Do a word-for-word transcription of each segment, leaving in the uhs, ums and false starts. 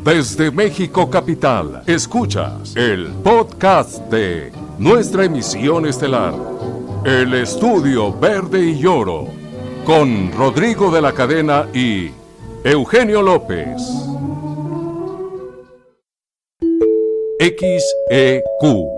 Desde México Capital, escuchas el podcast de nuestra emisión estelar, El Estudio Verde y Oro, con Rodrigo de la Cadena y Eugenio López. X E Q.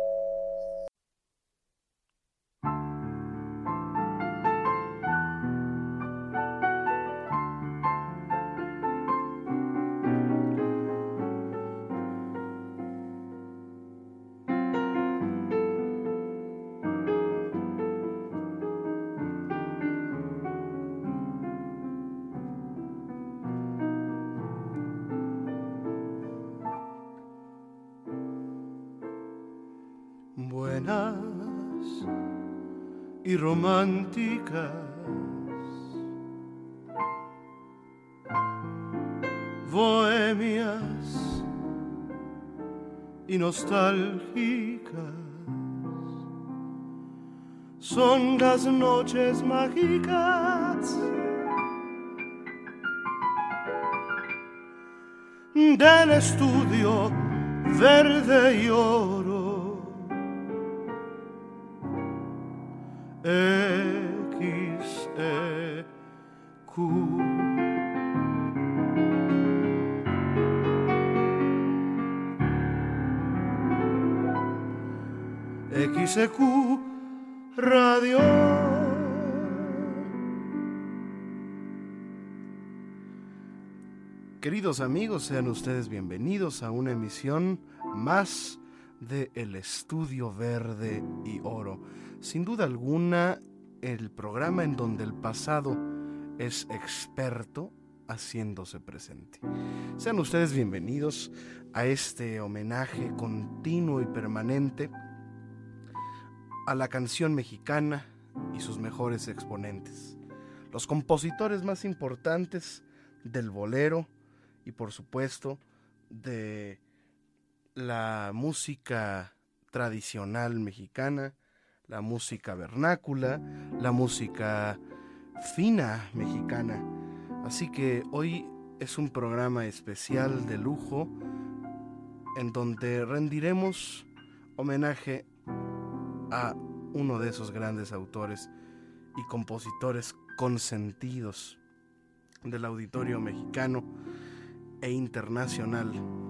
Buenas y románticas, bohemias y nostálgicas, son las noches mágicas del estudio verde y oro. X E Q. X E Q Radio. Queridos amigos, sean ustedes bienvenidos a una emisión más de El Estudio Verde y Oro. Sin duda alguna, el programa en donde el pasado es experto haciéndose presente. Sean ustedes bienvenidos a este homenaje continuo y permanente a la canción mexicana y sus mejores exponentes, los compositores más importantes del bolero y, por supuesto, de la música tradicional mexicana, la música vernácula, la música fina mexicana. Así que hoy es un programa especial de lujo en donde rendiremos homenaje a uno de esos grandes autores y compositores consentidos del auditorio mexicano e internacional.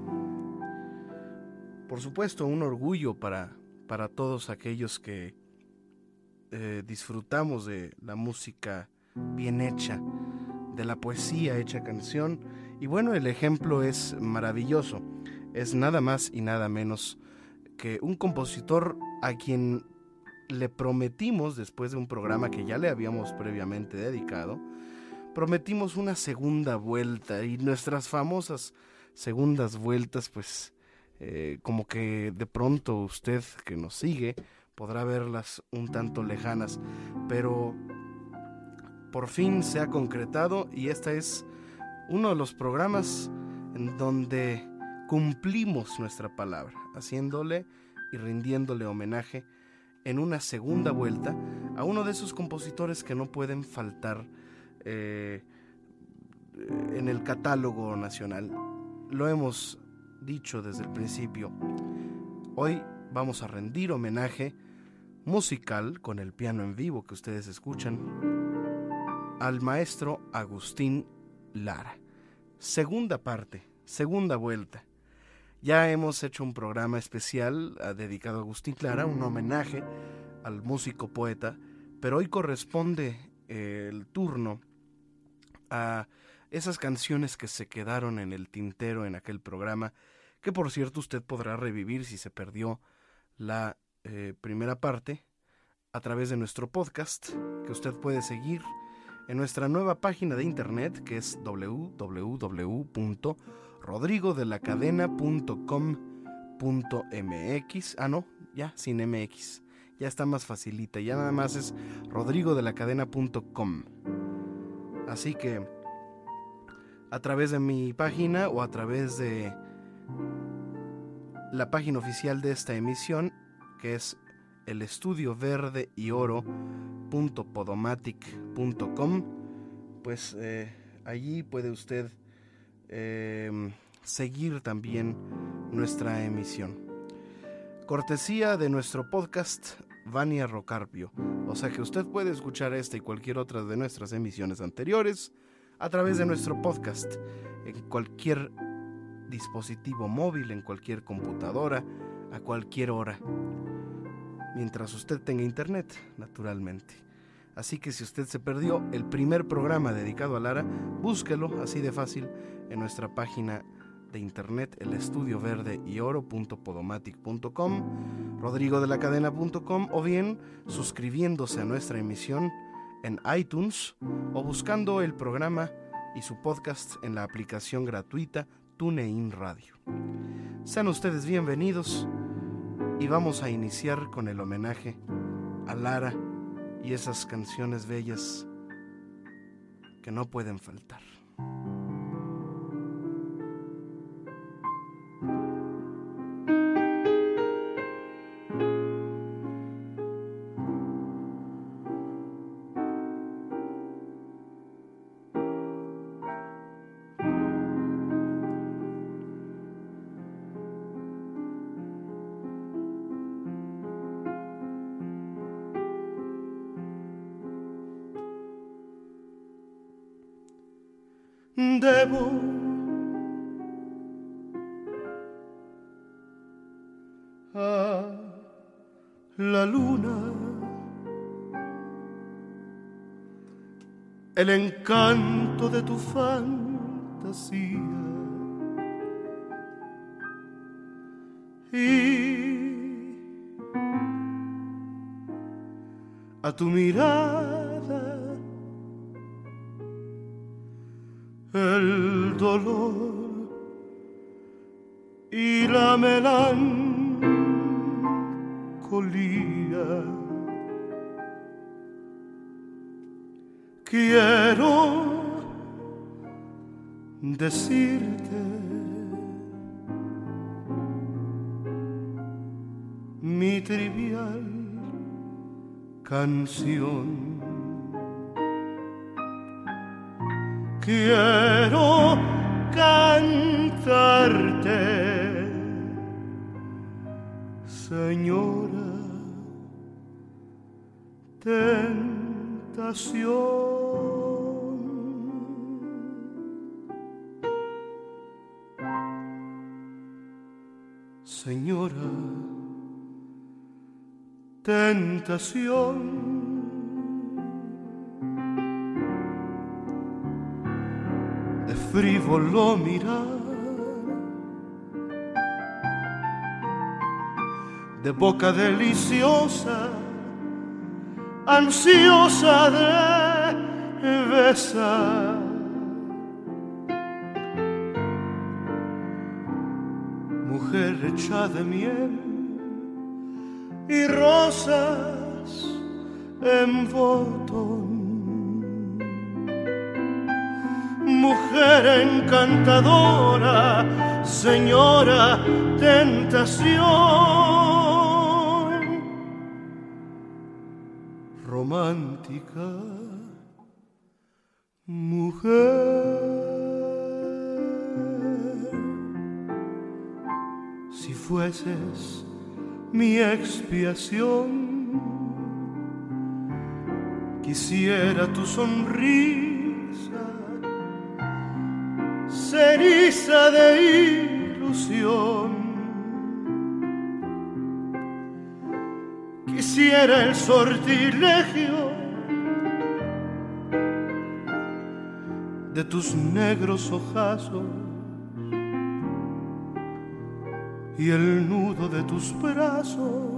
Por supuesto, un orgullo para, para todos aquellos que eh, disfrutamos de la música bien hecha, de la poesía hecha canción. Y bueno, el ejemplo es maravilloso. Es nada más y nada menos que un compositor a quien le prometimos, después de un programa que ya le habíamos previamente dedicado, prometimos una segunda vuelta, y nuestras famosas segundas vueltas, pues eh, como que de pronto usted que nos sigue podrá verlas un tanto lejanas, pero por fin se ha concretado, y este es uno de los programas en donde cumplimos nuestra palabra, haciéndole y rindiéndole homenaje en una segunda vuelta a uno de esos compositores que no pueden faltar eh, en el catálogo nacional. Lo hemos dicho desde el principio. Hoy vamos a rendir homenaje musical con el piano en vivo que ustedes escuchan al maestro Agustín Lara. Segunda parte, segunda vuelta. Ya hemos hecho un programa especial uh, dedicado a Agustín Lara, un homenaje al músico poeta, pero hoy corresponde eh, el turno a esas canciones que se quedaron en el tintero en aquel programa, que por cierto usted podrá revivir si se perdió la eh, primera parte a través de nuestro podcast, que usted puede seguir en nuestra nueva página de internet, que es doble u doble u doble u punto rodrigo de la cadena punto com punto m x. Ah, no, ya sin M X, ya está más facilita, ya nada más es rodrigo de la cadena punto com. Así que a través de mi página o a través de la página oficial de esta emisión, que es el estudio verde y oro punto podomatic punto com, pues eh, allí puede usted eh, seguir también nuestra emisión. Cortesía de nuestro podcast Vania Rocarpio, o sea que usted puede escuchar esta y cualquier otra de nuestras emisiones anteriores a través de nuestro podcast, en cualquier dispositivo móvil, en cualquier computadora, a cualquier hora, mientras usted tenga internet, naturalmente. Así que si usted se perdió el primer programa dedicado a Lara, búsquelo así de fácil en nuestra página de internet, el estudio verde y oro punto podomatic punto com, rodrigo de la cadena punto com, o bien suscribiéndose a nuestra emisión en iTunes o buscando el programa y su podcast en la aplicación gratuita TuneIn Radio. Sean ustedes bienvenidos y vamos a iniciar con el homenaje a Lara y esas canciones bellas que no pueden faltar. Debo a la luna el encanto de tu fantasía y a tu mirada el dolor y la melancolía. Quiero decirte mi trivial canción. Quiero cantarte, señora, tentación. Señora, tentación. Frívolo mirar, de boca deliciosa, ansiosa de besar. Mujer hecha de miel y rosas en botón. Mujer encantadora, señora, tentación. Romántica, mujer. Si fueses mi expiación, quisiera tu sonrisa, ceniza de ilusión. Quisiera el sortilegio de tus negros ojazos y el nudo de tus brazos,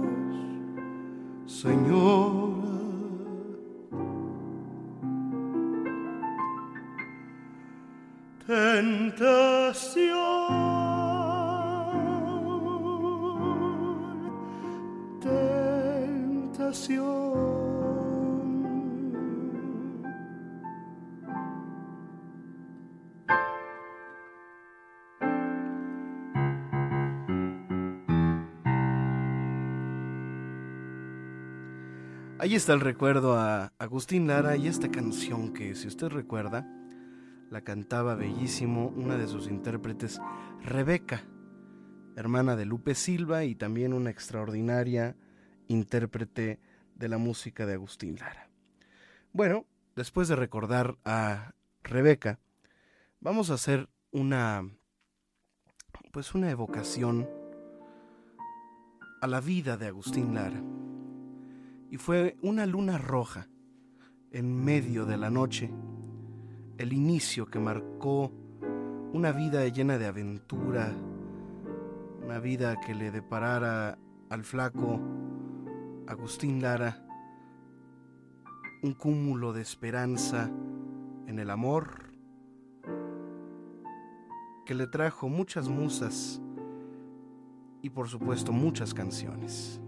señora. Tentación, tentación. Ahí está el recuerdo a Agustín Lara y esta canción que, si usted recuerda, la cantaba bellísimo una de sus intérpretes, Rebeca, hermana de Lupe Silva y también una extraordinaria intérprete de la música de Agustín Lara. Bueno, después de recordar a Rebeca, vamos a hacer una, pues una evocación a la vida de Agustín Lara. Y fue una luna roja en medio de la noche, el inicio que marcó una vida llena de aventura, una vida que le deparara al flaco Agustín Lara un cúmulo de esperanza en el amor, que le trajo muchas musas y por supuesto muchas canciones.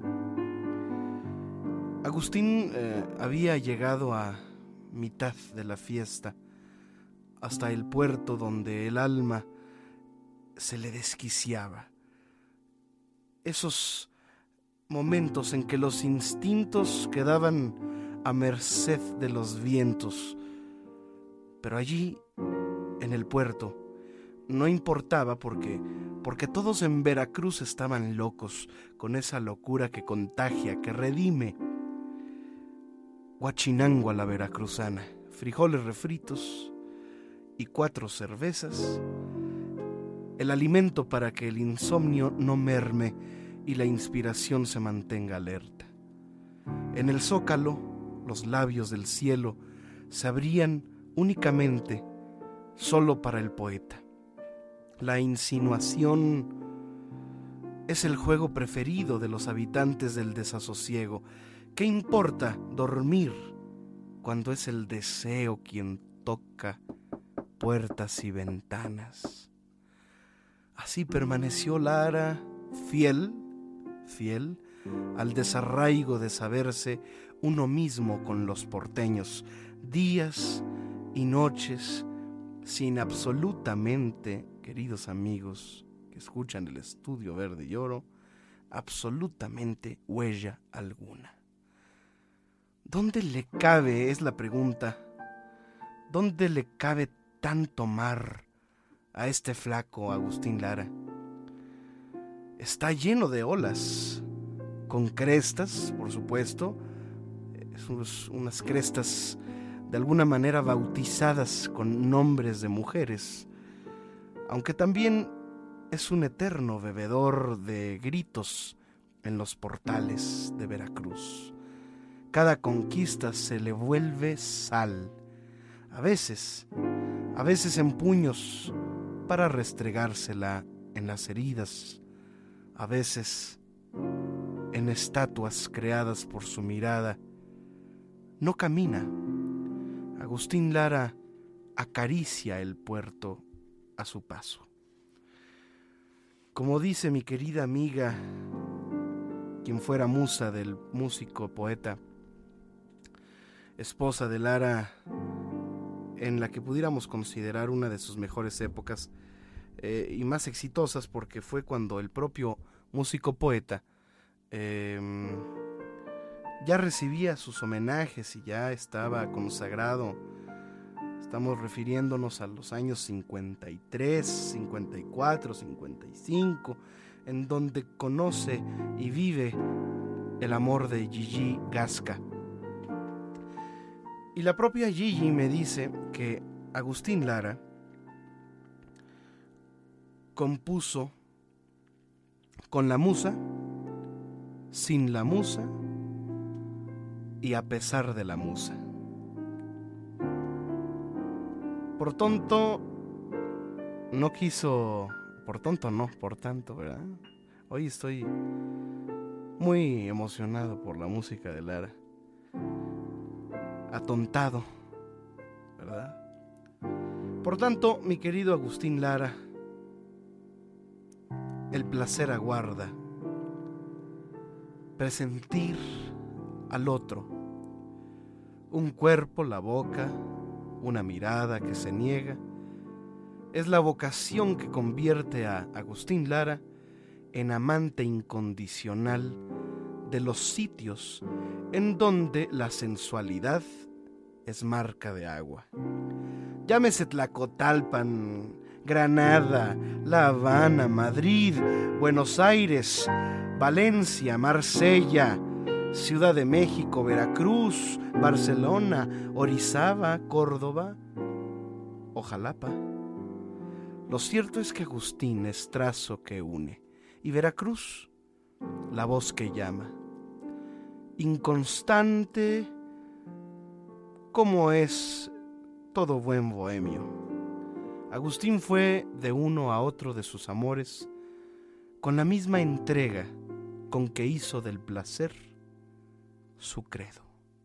Agustín eh, había llegado a mitad de la fiesta, hasta el puerto donde el alma se le desquiciaba. Esos momentos en que los instintos quedaban a merced de los vientos. Pero allí, en el puerto, no importaba porque, porque todos en Veracruz estaban locos, con esa locura que contagia, que redime. Huachinango a la veracruzana, frijoles refritos y cuatro cervezas, el alimento para que el insomnio no merme y la inspiración se mantenga alerta. En el zócalo, los labios del cielo se abrían únicamente solo para el poeta. La insinuación es el juego preferido de los habitantes del desasosiego. ¿Qué importa dormir cuando es el deseo quien toca puertas y ventanas? Así permaneció Lara, fiel, fiel al desarraigo de saberse uno mismo con los porteños, días y noches sin absolutamente, queridos amigos que escuchan el Estudio Verde y Oro, absolutamente huella alguna. ¿Dónde le cabe, es la pregunta, dónde le cabe tanto mar a este flaco Agustín Lara? Está lleno de olas, con crestas, por supuesto, unos, unas crestas de alguna manera bautizadas con nombres de mujeres, aunque también es un eterno bebedor de gritos en los portales de Veracruz. Cada conquista se le vuelve sal, a veces, a veces en puños para restregársela en las heridas, a veces en estatuas creadas por su mirada. No camina. Agustín Lara acaricia el puerto a su paso. Como dice mi querida amiga, quien fuera musa del músico poeta, esposa de Lara, en la que pudiéramos considerar una de sus mejores épocas eh, y más exitosas, porque fue cuando el propio músico poeta eh, ya recibía sus homenajes y ya estaba consagrado. Estamos refiriéndonos a los años cincuenta y tres, cincuenta y cuatro, cincuenta y cinco, en donde conoce y vive el amor de Gigi Gasca. Y la propia Gigi me dice que Agustín Lara compuso con la musa, sin la musa y a pesar de la musa. Por tonto, no quiso, por tonto no, por tanto, ¿verdad? Hoy estoy muy emocionado por la música de Lara. Atontado, ¿verdad? Por tanto, mi querido Agustín Lara, el placer aguarda presentir al otro, un cuerpo, la boca, una mirada que se niega. Es la vocación que convierte a Agustín Lara en amante incondicional de los sitios en donde la sensualidad es marca de agua, Llámese Tlacotalpan, Granada, La Habana, Madrid, Buenos Aires, Valencia, Marsella, Ciudad de México, Veracruz, Barcelona, Orizaba, Córdoba o Jalapa. Lo cierto es que Agustín es trazo que une y Veracruz, la voz que llama. Inconstante como es todo buen bohemio. Agustín fue de uno a otro de sus amores con la misma entrega con que hizo del placer su credo.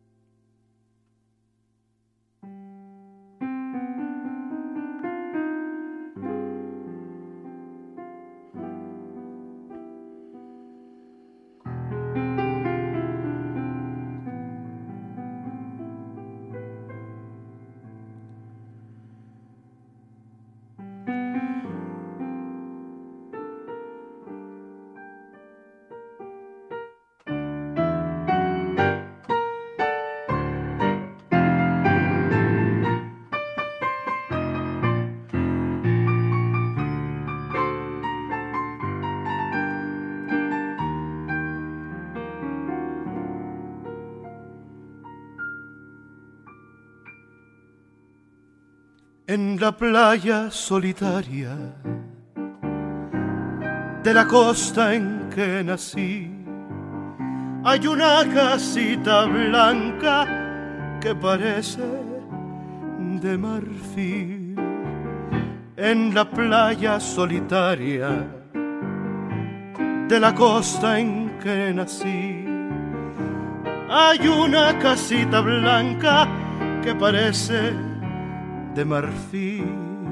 En la playa solitaria de la costa en que nací, hay una casita blanca que parece de marfil. En la playa solitaria de la costa en que nací, hay una casita blanca que parece de marfil.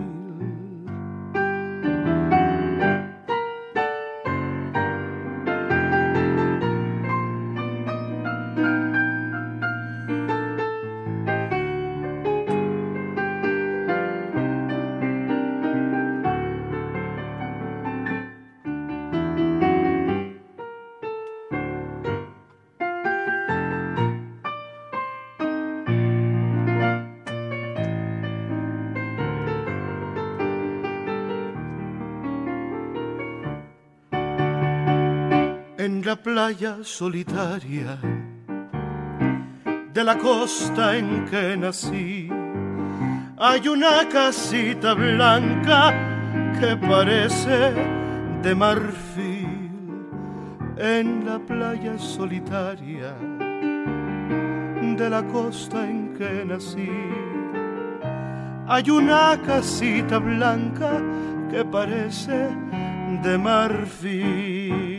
En la playa solitaria de la costa en que nací, hay una casita blanca que parece de marfil. En la playa solitaria de la costa en que nací, hay una casita blanca que parece de marfil.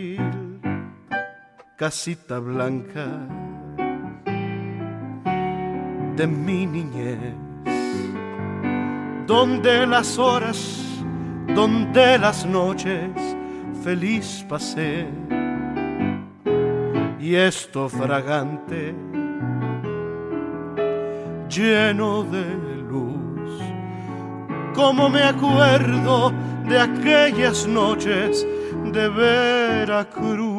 Casita blanca de mi niñez, donde las horas, donde las noches feliz pasé, y esto fragante, lleno de luz, como me acuerdo de aquellas noches de Veracruz.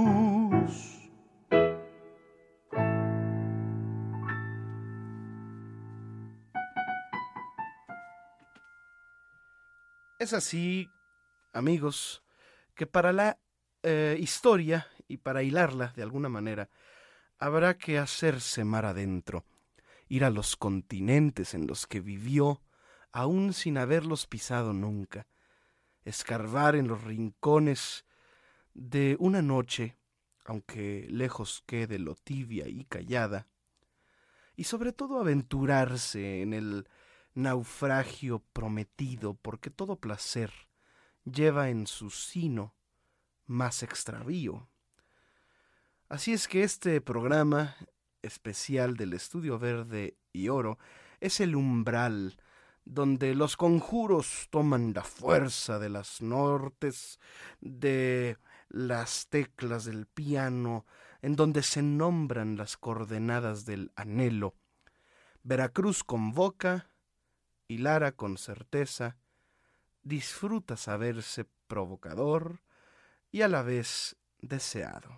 Es así, amigos, que para la eh, historia y para hilarla de alguna manera, habrá que hacerse mar adentro, ir a los continentes en los que vivió, aún sin haberlos pisado nunca, escarbar en los rincones de una noche, aunque lejos quede lo tibia y callada, y sobre todo aventurarse en el naufragio prometido, porque todo placer lleva en su sino más extravío. Así es que este programa especial del Estudio Verde y Oro es el umbral donde los conjuros toman la fuerza de las nortes, de las teclas del piano, en donde se nombran las coordenadas del anhelo. Veracruz convoca y Lara con certeza disfruta saberse provocador y a la vez deseado.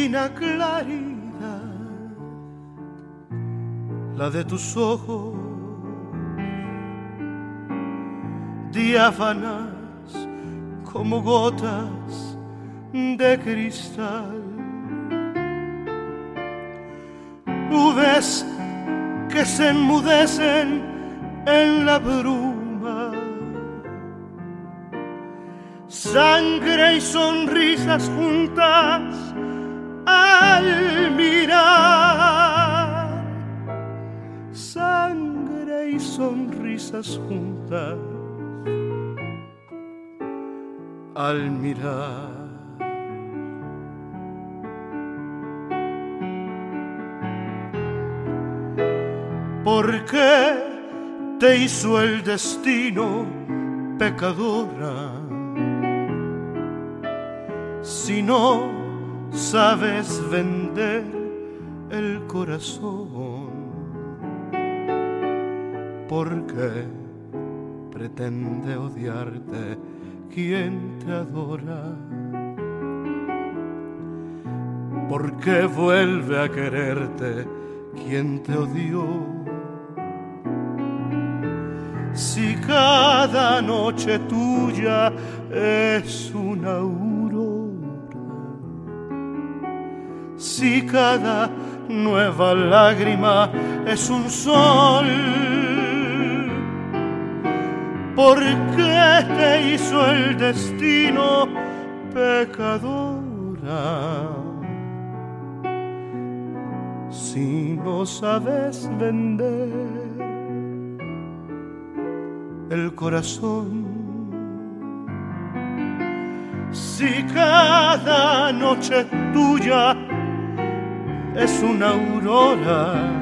divina claridad, la de tus ojos diáfanas como gotas de cristal, nubes que se enmudecen en la bruma, sangre y sonrisas juntas al mirar, sangre y sonrisas juntas al mirar. ¿Por qué te hizo el destino pecadora? Si no sabes vender el corazón, ¿por qué pretende odiarte quien te adora? ¿Por qué vuelve a quererte quien te odió? Si cada noche tuya es una aurora, si cada nueva lágrima es un sol, ¿por qué te hizo el destino pecadora? Si no sabes vender el corazón, si cada noche tuya es una aurora,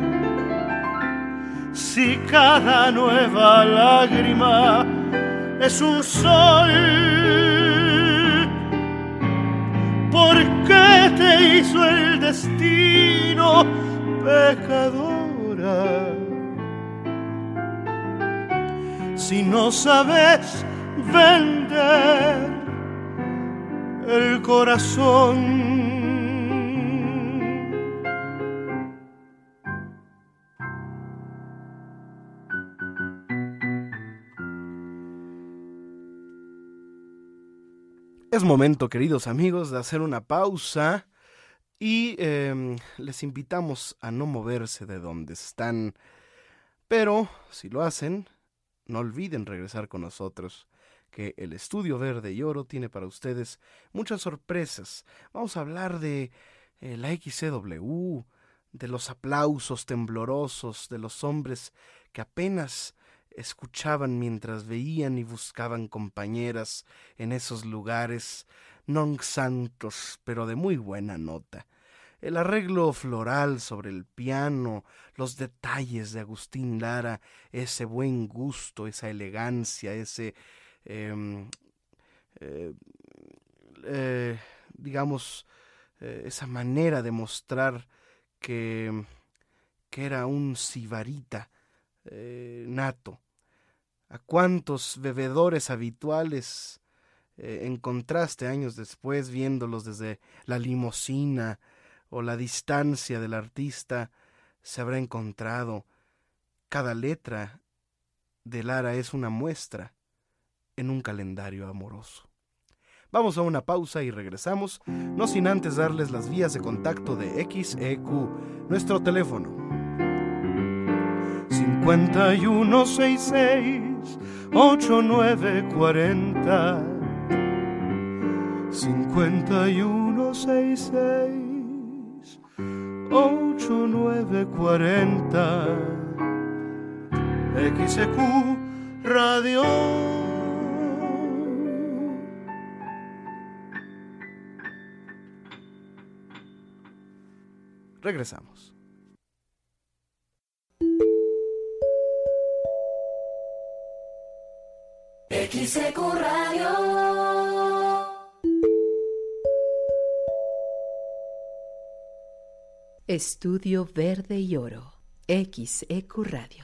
si cada nueva lágrima es un sol, ¿por qué te hizo el destino pecadora? Si no sabes vender el corazón. Es momento, queridos amigos, de hacer una pausa y eh, les invitamos a no moverse de donde están, pero si lo hacen, no olviden regresar con nosotros, que el Estudio Verde y Oro tiene para ustedes muchas sorpresas. Vamos a hablar de eh, la X C W, de los aplausos temblorosos de los hombres que apenas escuchaban mientras veían y buscaban compañeras en esos lugares non santos, pero de muy buena nota. El arreglo floral sobre el piano, los detalles de Agustín Lara, ese buen gusto, esa elegancia, ese, eh, eh, eh, digamos, eh, esa manera de mostrar que, que era un sibarita eh, nato. ¿A cuántos bebedores habituales eh, encontraste años después viéndolos desde la limusina o la distancia del artista? Se habrá encontrado. Cada letra de Lara es una muestra en un calendario amoroso. Vamos a una pausa y regresamos, no sin antes darles las vías de contacto de X E Q, nuestro teléfono. cincuenta y uno sesenta y seis, ochenta y nueve cuarenta. cincuenta y uno sesenta y seis, ochenta y nueve cuarenta. X E Q Radio. Regresamos. X E Q Radio. Estudio Verde y Oro. X E Q Radio.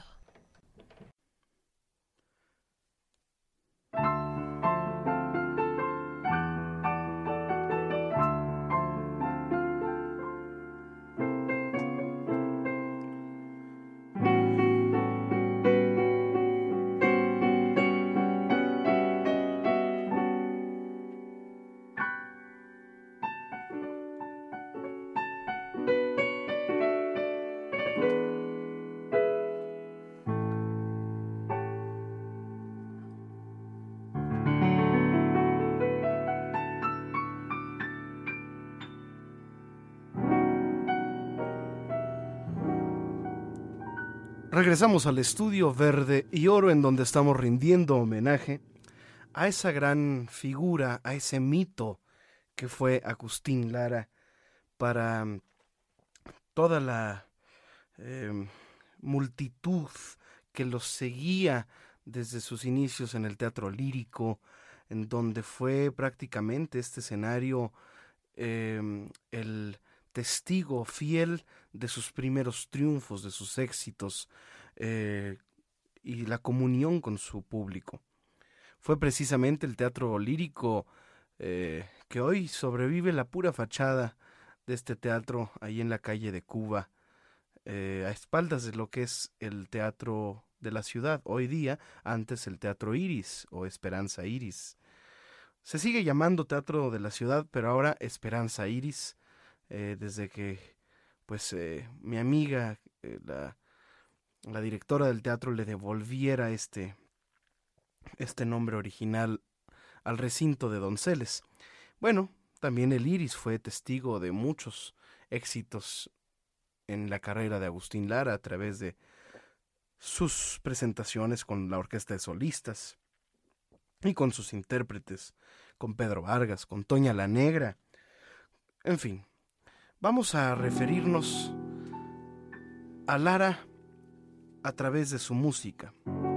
Regresamos al estudio Verde y Oro, en donde estamos rindiendo homenaje a esa gran figura, a ese mito que fue Agustín Lara para toda la eh, multitud que los seguía desde sus inicios en el teatro lírico, en donde fue prácticamente este escenario eh, el testigo fiel de sus primeros triunfos, de sus éxitos eh, y la comunión con su público. Fue precisamente el teatro lírico eh, que hoy sobrevive la pura fachada de este teatro ahí en la calle de Cuba, eh, a espaldas de lo que es el teatro de la ciudad, hoy día, antes el Teatro Iris o Esperanza Iris. Se sigue llamando Teatro de la Ciudad, pero ahora Esperanza Iris, eh, desde que pues eh, mi amiga, eh, la, la directora del teatro, le devolviera este, este nombre original al recinto de Donceles. Bueno, también el Iris fue testigo de muchos éxitos en la carrera de Agustín Lara a través de sus presentaciones con la orquesta de solistas y con sus intérpretes, con Pedro Vargas, con Toña la Negra. En fin, vamos a referirnos a Lara a través de su música.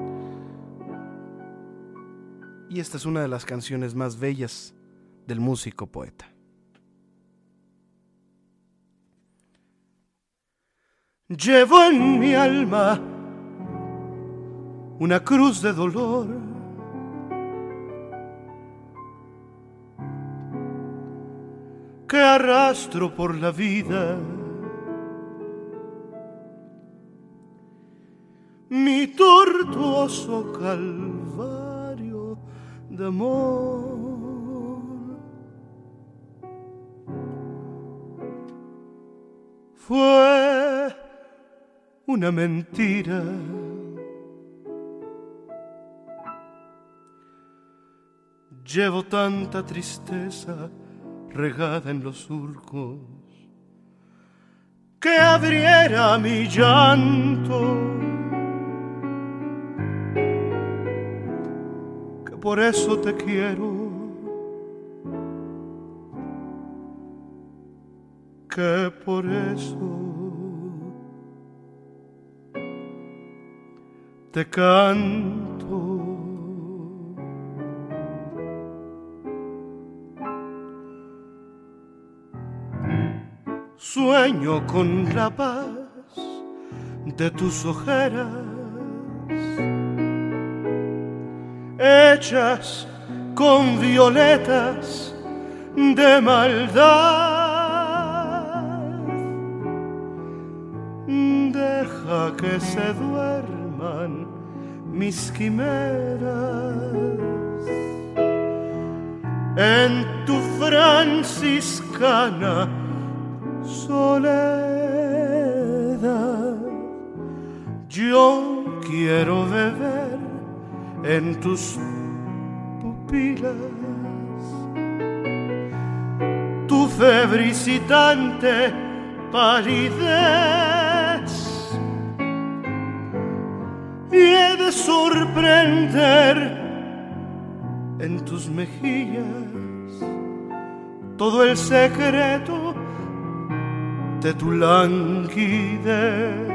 Y esta es una de las canciones más bellas del músico poeta. Llevo en mi alma una cruz de dolor, que arrastro por la vida, mi tortuoso calvario de amor. Fue una mentira, llevo tanta tristeza regada en los surcos, que abriera mi llanto, que por eso te quiero, que por eso te canto. Sueño con la paz de tus ojeras, hechas con violetas de maldad. Deja que se duerman mis quimeras en tu franciscana soledad. Yo quiero beber en tus pupilas tu febricitante palidez, y he de sorprender en tus mejillas todo el secreto de tu languidez.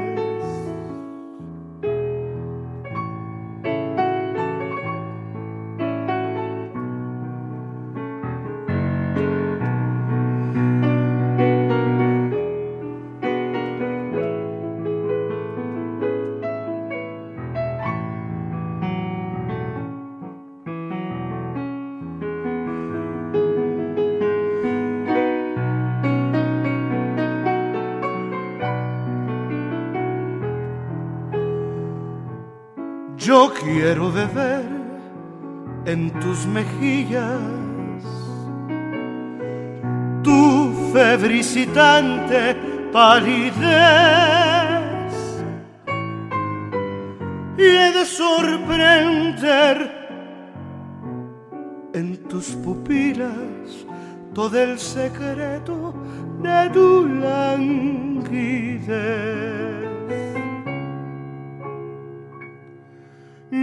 Yo quiero beber en tus mejillas tu febricitante palidez, y he de sorprender en tus pupilas todo el secreto de tu languidez.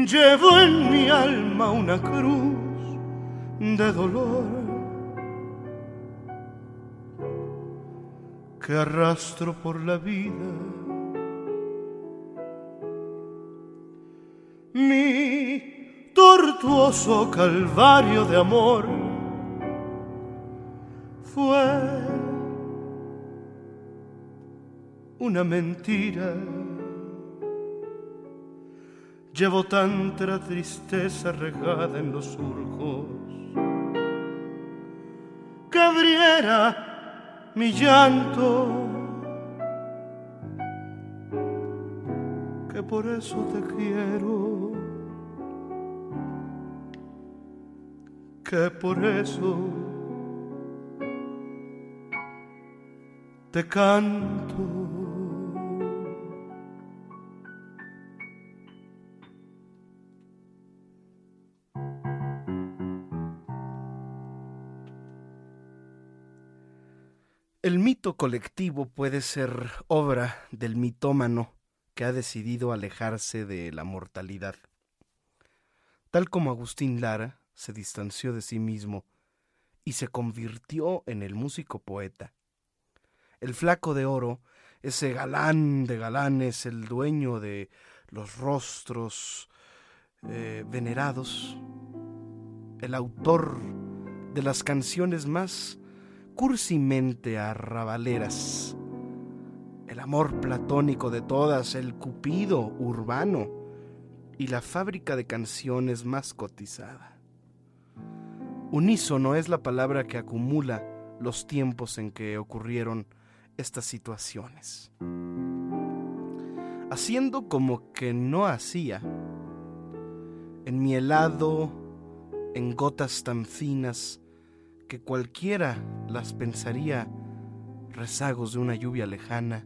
Llevo en mi alma una cruz de dolor que arrastro por la vida. Mi tortuoso calvario de amor fue una mentira. Llevo tanta tristeza regada en los surcos que abriera mi llanto, que por eso te quiero, que por eso te canto. El mito colectivo puede ser obra del mitómano que ha decidido alejarse de la mortalidad. Tal como Agustín Lara se distanció de sí mismo y se convirtió en el músico poeta. El Flaco de Oro, ese galán de galanes, el dueño de los rostros eh, venerados, el autor de las canciones más cursimente arrabaleras, el amor platónico de todas, el cupido urbano y la fábrica de canciones más cotizada. Unísono es la palabra que acumula los tiempos en que ocurrieron estas situaciones. Haciendo como que no hacía, enmielado en gotas tan finas que cualquiera las pensaría rezagos de una lluvia lejana,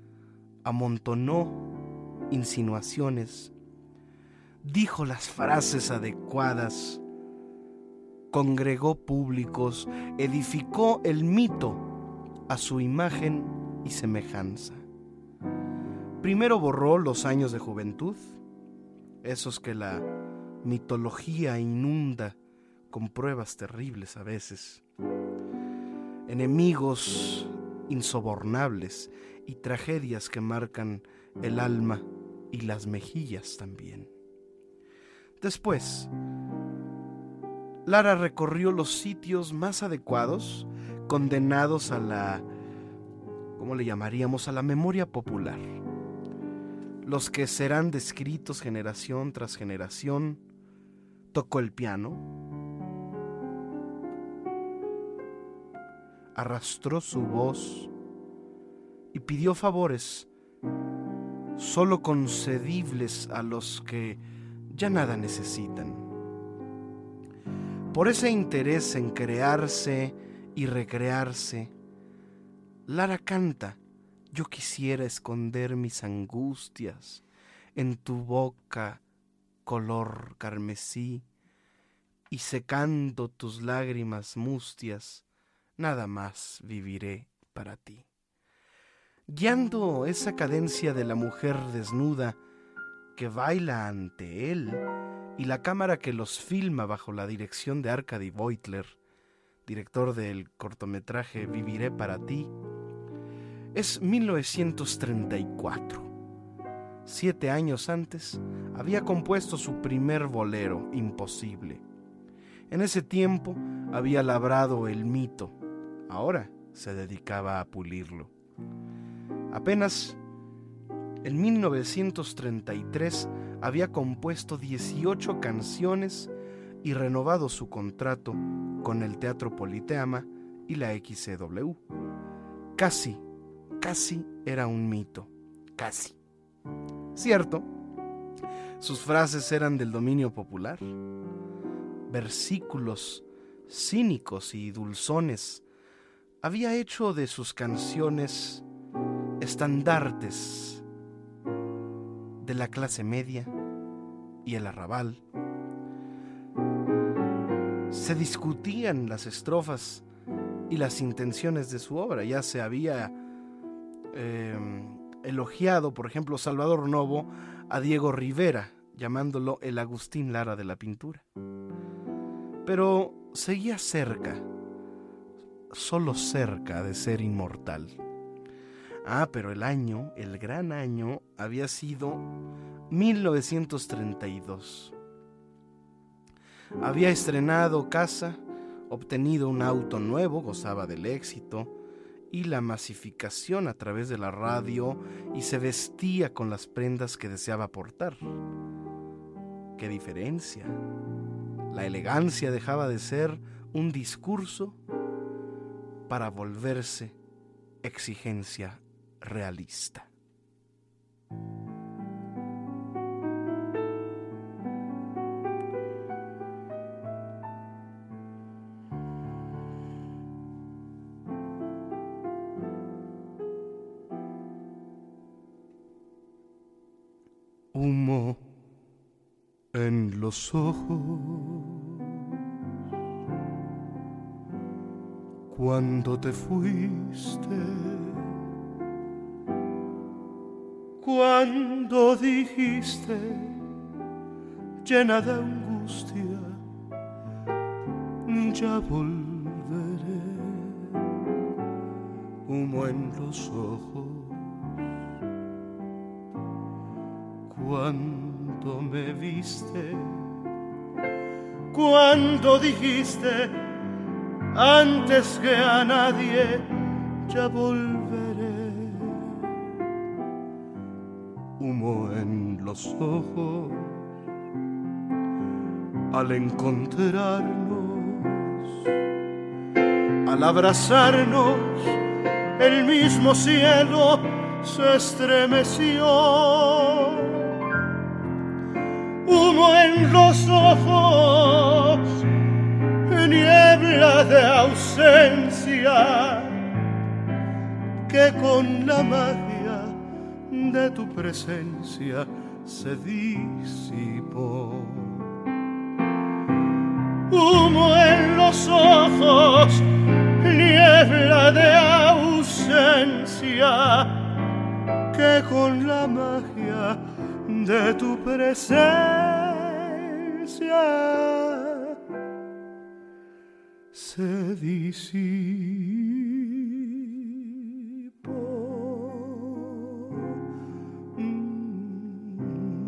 amontonó insinuaciones, dijo las frases adecuadas, congregó públicos, edificó el mito a su imagen y semejanza. Primero borró los años de juventud, esos que la mitología inunda con pruebas terribles a veces, enemigos insobornables y tragedias que marcan el alma y las mejillas también. Después, Lara recorrió los sitios más adecuados, condenados a la, ¿cómo le llamaríamos?, a la memoria popular, los que serán descritos generación tras generación. Tocó el piano, arrastró su voz y pidió favores solo concedibles a los que ya nada necesitan. Por ese interés en crearse y recrearse, Lara canta: yo quisiera esconder mis angustias en tu boca color carmesí, y secando tus lágrimas mustias, nada más viviré para ti. Guiando esa cadencia de la mujer desnuda que baila ante él y la cámara que los filma bajo la dirección de Arkady Beutler, director del cortometraje Viviré para ti, es mil novecientos treinta y cuatro. Siete años antes había compuesto su primer bolero, Imposible. En ese tiempo había labrado el mito, ahora se dedicaba a pulirlo. Apenas en mil novecientos treinta y tres había compuesto dieciocho canciones y renovado su contrato con el Teatro Politeama y la X C W. Casi, casi era un mito, casi. Cierto, sus frases eran del dominio popular, versículos cínicos y dulzones. Había hecho de sus canciones estandartes de la clase media y el arrabal. Se discutían las estrofas y las intenciones de su obra. Ya se había eh, elogiado, por ejemplo, Salvador Novo a Diego Rivera llamándolo el Agustín Lara de la pintura. Pero seguía cerca, solo cerca de ser inmortal. Ah, pero el año, el gran año, había sido mil novecientos treinta y dos. Había estrenado casa, obtenido un auto nuevo, gozaba del éxito y la masificación a través de la radio y se vestía con las prendas que deseaba portar. ¡Qué diferencia! La elegancia dejaba de ser un discurso para volverse exigencia realista. Humo en los ojos cuando te fuiste, cuando dijiste llena de angustia, ya volveré. Humo en los ojos cuando me viste, cuando dijiste antes que a nadie ya volveré. Humo en los ojos al encontrarnos, al abrazarnos, el mismo cielo se estremeció. Humo en los ojos, niebla de ausencia, que con la magia de tu presencia se disipó. Humo en los ojos, niebla de ausencia, que con la magia de tu presencia se disipó. Mm.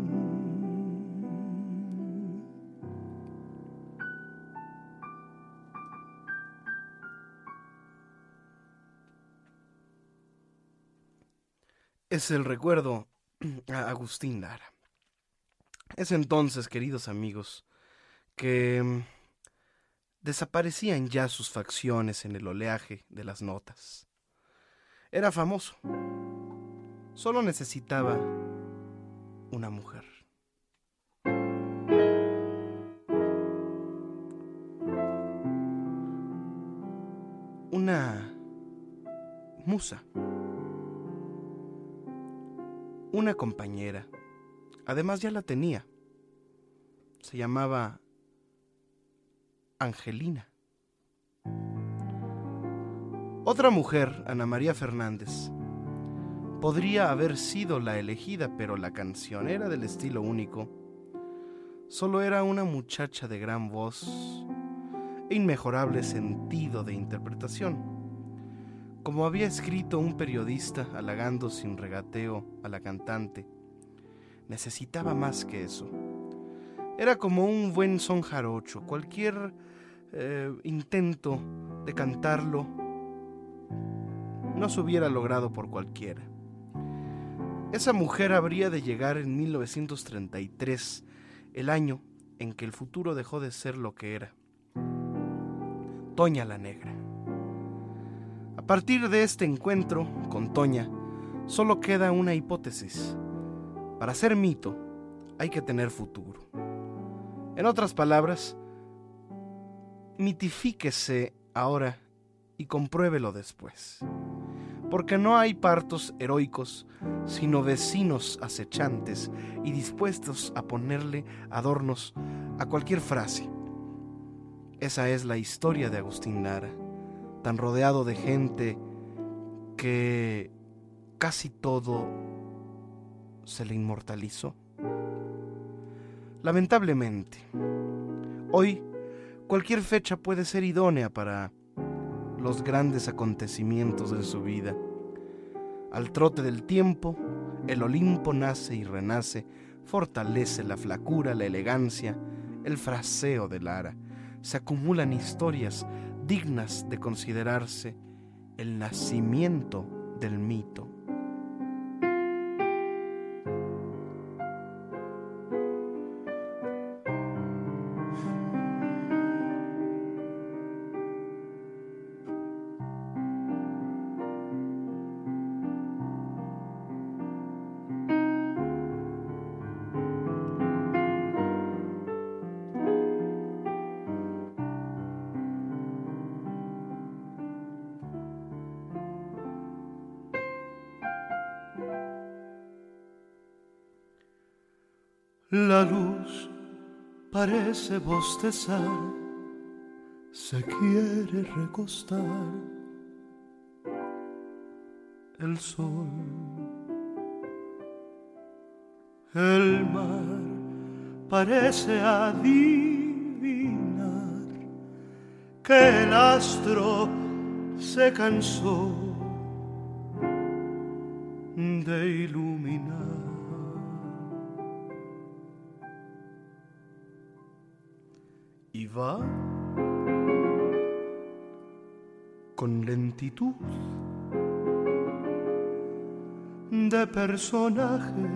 Es el recuerdo a Agustín Lara. Es entonces, queridos amigos, que desaparecían ya sus facciones en el oleaje de las notas. Era famoso. Solo necesitaba una mujer. Una musa. Una compañera. Además ya la tenía. Se llamaba Angelina. Otra mujer, Ana María Fernández, podría haber sido la elegida, pero la canción era del estilo único. Solo era una muchacha de gran voz e inmejorable sentido de interpretación. Como había escrito un periodista halagando sin regateo a la cantante, necesitaba más que eso. Era como un buen son jarocho. Cualquier eh, intento de cantarlo no se hubiera logrado por cualquiera. Esa mujer habría de llegar en mil novecientos treinta y tres, el año en que el futuro dejó de ser lo que era. Toña la Negra. A partir de este encuentro con Toña, solo queda una hipótesis. Para ser mito, hay que tener futuro. En otras palabras, mitifíquese ahora y compruébelo después. Porque no hay partos heroicos, sino vecinos acechantes y dispuestos a ponerle adornos a cualquier frase. Esa es la historia de Agustín Lara, tan rodeado de gente que casi todo se le inmortalizó. Lamentablemente, hoy cualquier fecha puede ser idónea para los grandes acontecimientos de su vida. Al trote del tiempo, el Olimpo nace y renace, fortalece la flacura, la elegancia, el fraseo de Lara. Se acumulan historias dignas de considerarse el nacimiento del mito. La luz parece bostezar, se quiere recostar. El sol, el mar parece adivinar que el astro se cansó de iluminar. Y va con lentitud de personaje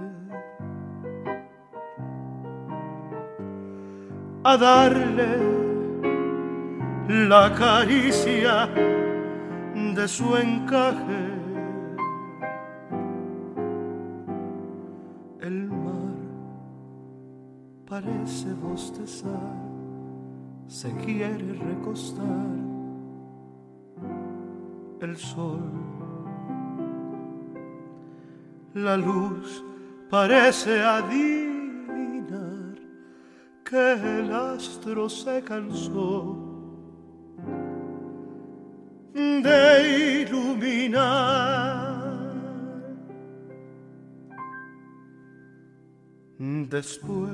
a darle la caricia de su encaje. El mar parece bostezar, se quiere recostar. El sol, la luz parece adivinar que el astro se cansó de iluminar. Después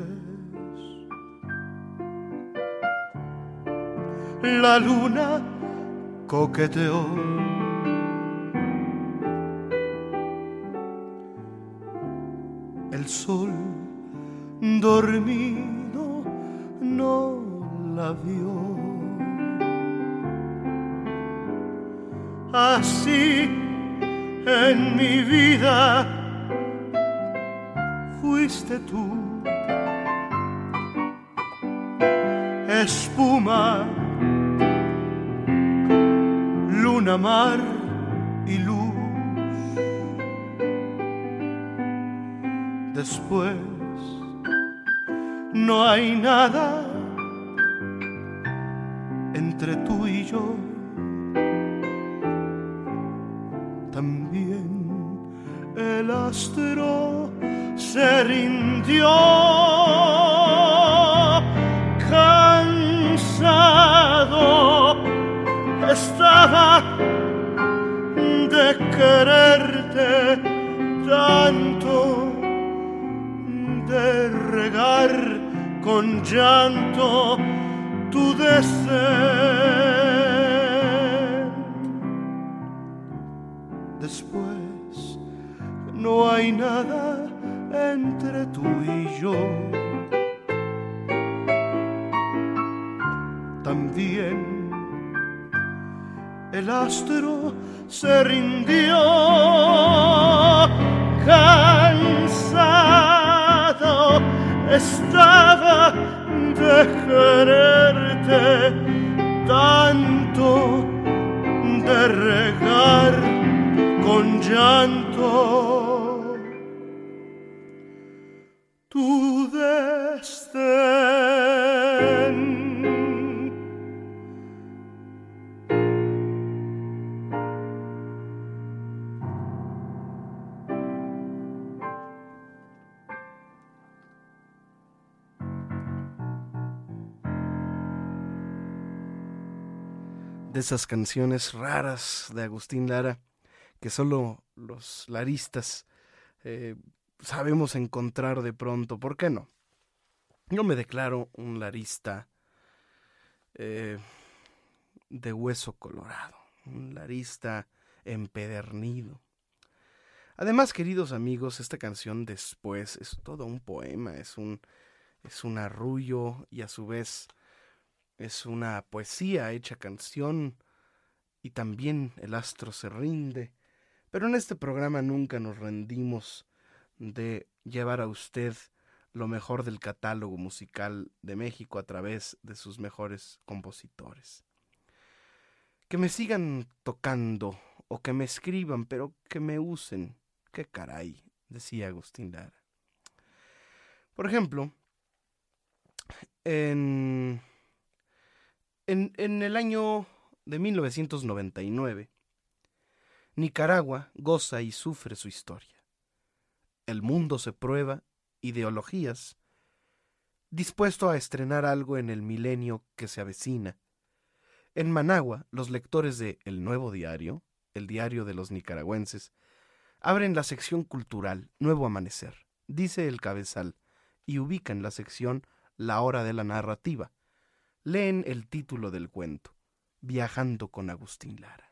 la luna coqueteó, el sol dormido no la vio. Así en mi vida fuiste tú, espuma, luna, mar y luz. Después no hay nada entre tú y yo. También el astro se rindió, cansado estaba de quererte tanto, de regar con llanto tu deseo. Después no hay nada entre tú y yo. También el astro se rindió, cansado estaba de quererte tanto, de regar con llanto tu destén. De esas canciones raras de Agustín Lara que solo los laristas eh, sabemos encontrar de pronto, ¿por qué no? Yo me declaro un larista eh, de hueso colorado, un larista empedernido. Además, queridos amigos, esta canción después es todo un poema, es un, es un arrullo y a su vez es una poesía hecha canción, y también el astro se rinde. Pero en este programa nunca nos rendimos de llevar a usted lo mejor del catálogo musical de México a través de sus mejores compositores. Que me sigan tocando o que me escriban, pero que me usen. ¡Qué caray!, decía Agustín Lara. Por ejemplo, en, en, en el año de mil novecientos noventa y nueve, Nicaragua goza y sufre su historia. El mundo se prueba ideologías, dispuesto a estrenar algo en el milenio que se avecina. En Managua, los lectores de El Nuevo Diario, el diario de los nicaragüenses, abren la sección cultural Nuevo Amanecer, dice el cabezal, y ubican la sección La Hora de la Narrativa. Leen el título del cuento, Viajando con Agustín Lara.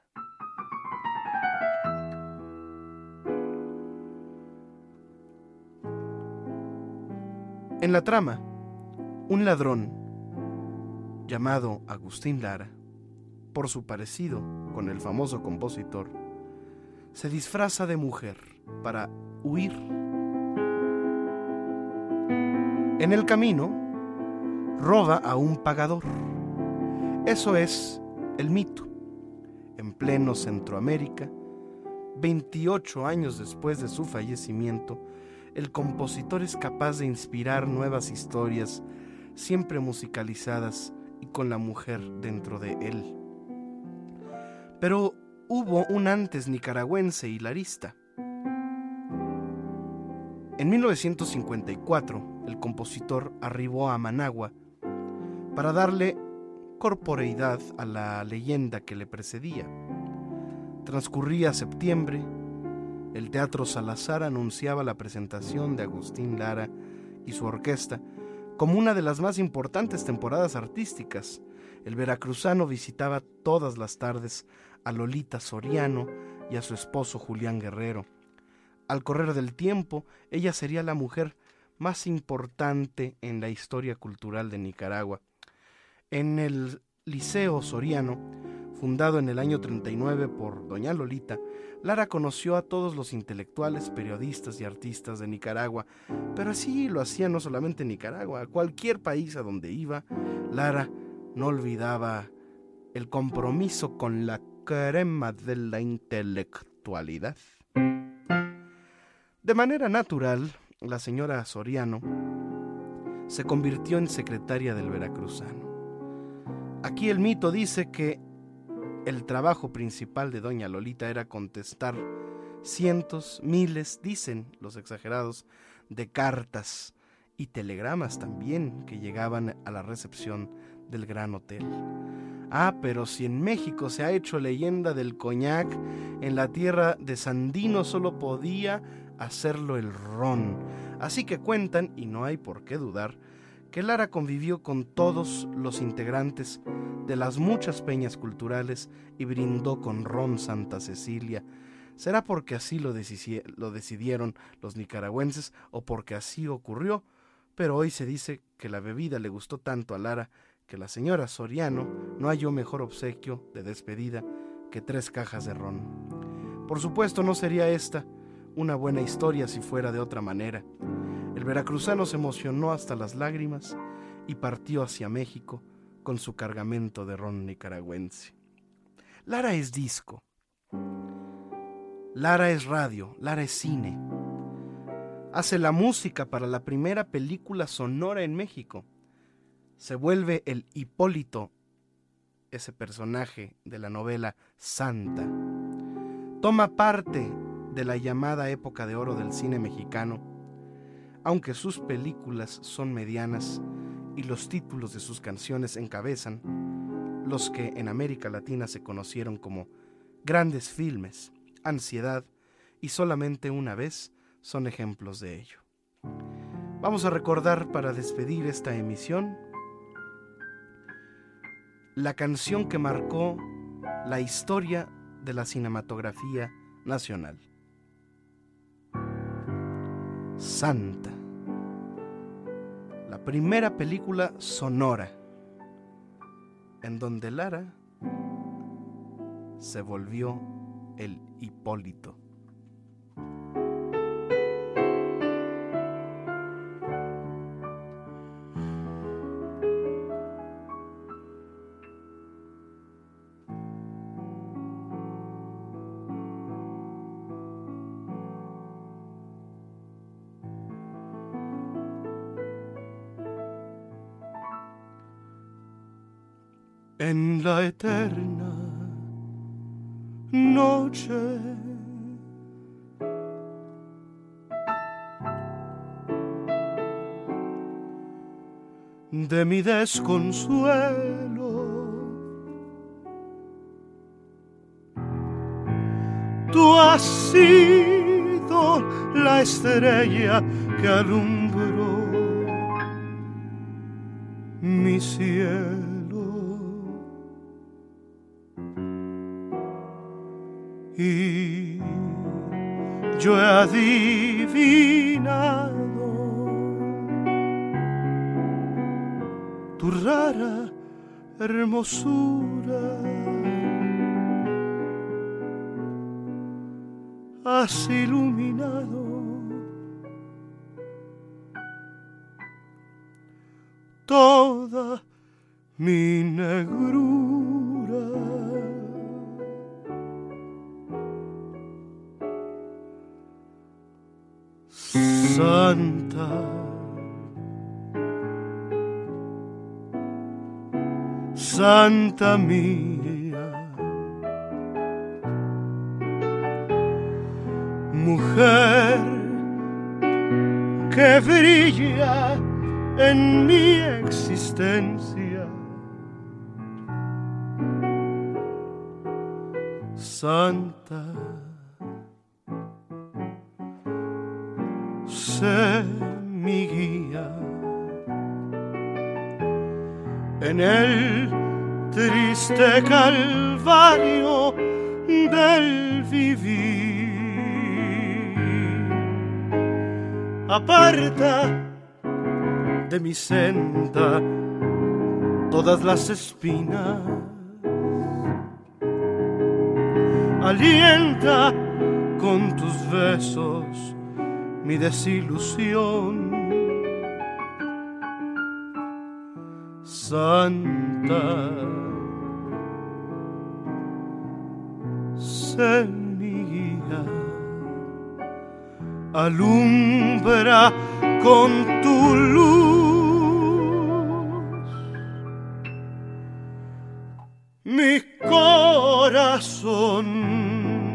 En la trama, un ladrón llamado Agustín Lara, por su parecido con el famoso compositor, se disfraza de mujer para huir. En el camino, roba a un pagador. Eso es el mito. En pleno Centroamérica, veintiocho años después de su fallecimiento, el compositor es capaz de inspirar nuevas historias, siempre musicalizadas y con la mujer dentro de él. Pero hubo un antes nicaragüense y larista. En mil novecientos cincuenta y cuatro, el compositor arribó a Managua para darle corporeidad a la leyenda que le precedía. Transcurría septiembre, el Teatro Salazar anunciaba la presentación de Agustín Lara y su orquesta como una de las más importantes temporadas artísticas. El veracruzano visitaba todas las tardes a Lolita Soriano y a su esposo Julián Guerrero. Al correr del tiempo, ella sería la mujer más importante en la historia cultural de Nicaragua. En el Liceo Soriano, fundado en el año treinta y nueve por doña Lolita, Lara conoció a todos los intelectuales, periodistas y artistas de Nicaragua, pero así lo hacía no solamente en Nicaragua, a cualquier país a donde iba, Lara no olvidaba el compromiso con la crema de la intelectualidad. De manera natural, la señora Soriano se convirtió en secretaria del veracruzano. Aquí el mito dice que el trabajo principal de doña Lolita era contestar cientos, miles, dicen los exagerados, de cartas y telegramas también que llegaban a la recepción del Gran Hotel. Ah, pero si en México se ha hecho leyenda del coñac, en la tierra de Sandino solo podía hacerlo el ron. Así que cuentan, y no hay por qué dudar, que Lara convivió con todos los integrantes de las muchas peñas culturales y brindó con ron Santa Cecilia. ¿Será porque así lo, decisi- lo decidieron los nicaragüenses o porque así ocurrió? Pero hoy se dice que la bebida le gustó tanto a Lara que la señora Soriano no halló mejor obsequio de despedida que tres cajas de ron. Por supuesto, no sería esta una buena historia si fuera de otra manera. El veracruzano se emocionó hasta las lágrimas y partió hacia México con su cargamento de ron nicaragüense. Lara es disco, Lara es radio, Lara es cine. Hace la música para la primera película sonora en México. Se vuelve el Hipólito, ese personaje de la novela Santa. Toma parte de la llamada época de oro del cine mexicano, aunque sus películas son medianas y los títulos de sus canciones encabezan los que en América Latina se conocieron como grandes filmes. Ansiedad y Solamente una vez son ejemplos de ello. Vamos a recordar para despedir esta emisión la canción que marcó la historia de la cinematografía nacional. Santa, la primera película sonora en donde Lara se volvió el Hipólito. En la eterna noche de mi desconsuelo, tú has sido la estrella que alumbró mi cielo. Y yo he adivinado tu rara hermosura, has iluminado toda mi negrura. Santa, Santa mía, mujer que brilla en mi existencia, Santa, sé mi guía en el triste calvario del vivir. Aparta de mi senda todas las espinas, alienta con tus besos mi desilusión. Santa, sé mi guía, alumbra con tu luz mi corazón.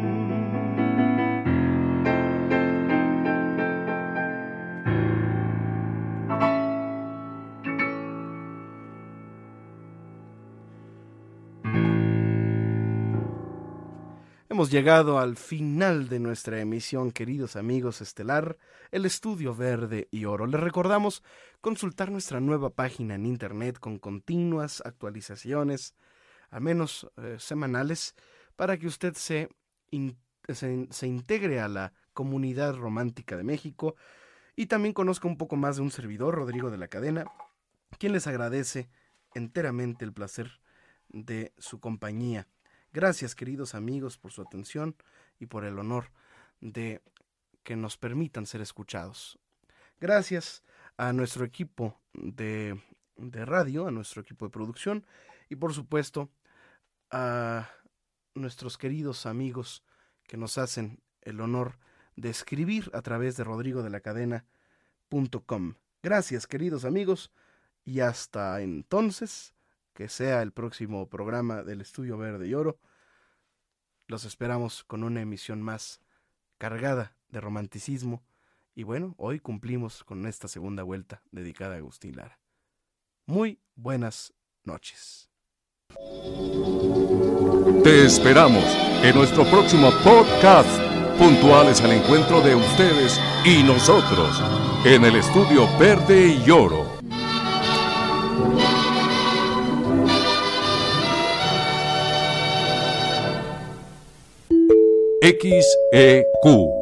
Hemos llegado al final de nuestra emisión, queridos amigos estelar, el Estudio Verde y Oro. Les recordamos consultar nuestra nueva página en internet con continuas actualizaciones, al menos eh, semanales, para que usted se, in, se, se integre a la comunidad romántica de México y también conozca un poco más de un servidor, Rodrigo de la Cadena, quien les agradece enteramente el placer de su compañía. Gracias, queridos amigos, por su atención y por el honor de que nos permitan ser escuchados. Gracias a nuestro equipo de, de radio, a nuestro equipo de producción y, por supuesto, a nuestros queridos amigos que nos hacen el honor de escribir a través de rodrigo de la cadena punto com. Gracias, queridos amigos, y hasta entonces, que sea el próximo programa del Estudio Verde y Oro. Los esperamos con una emisión más cargada de romanticismo. Y bueno, hoy cumplimos con esta segunda vuelta dedicada a Agustín Lara. Muy buenas noches. Te esperamos en nuestro próximo podcast puntuales al encuentro de ustedes y nosotros en el estudio Verde y Oro. X E Q